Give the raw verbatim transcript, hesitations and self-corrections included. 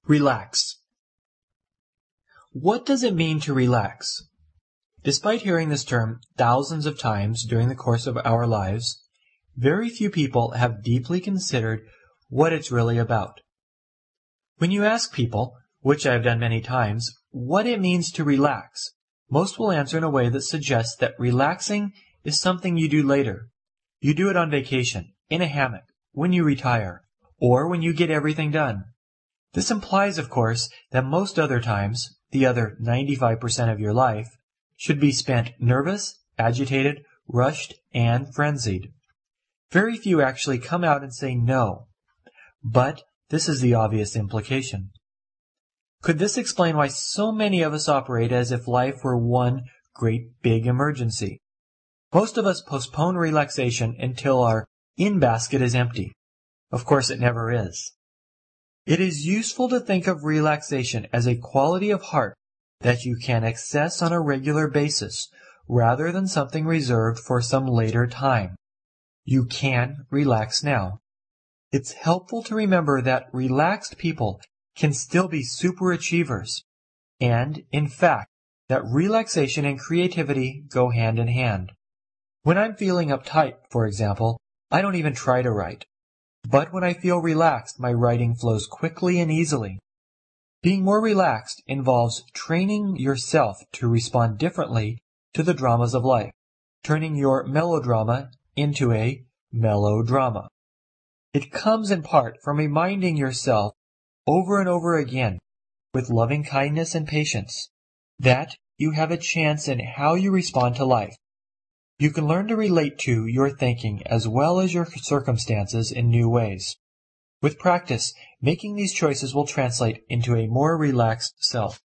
Relax. What does it mean to relax? Despite hearing this term thousands of times during the course of our lives, very few people have deeply considered what it's really about. When you ask people, which I have done many times, what it means to relax, most will answer in a way that suggests that relaxing is something you do later. You do it on vacation, in a hammock, when you retire, or when you get everything done. This implies, of course, that most other times, the other ninety-five percent of your life, should be spent nervous, agitated, rushed, and frenzied. Very few actually come out and say no, but this is the obvious implication. Could this explain why so many of us operate as if life were one great big emergency? Most of us postpone relaxation until our in-basket is empty. Of course, it never is. It is useful to think of relaxation as a quality of heart that you can access on a regular basis, rather than something reserved for some later time. You can relax now. It's helpful to remember that relaxed people can still be superachievers, and, in fact, that relaxation and creativity go hand in hand. When I'm feeling uptight, for example, I don't even try to write. But when I feel relaxed, my writing flows quickly and easily. Being more relaxed involves training yourself to respond differently to the dramas of life, turning your melodrama into a mellow-drama. It comes in part from reminding yourself over and over again, with loving kindness and patience, that you have a chance in how you respond to life. You can learn to relate to your thinking as well as your circumstances in new ways. With practice, making these choices will translate into a more relaxed self.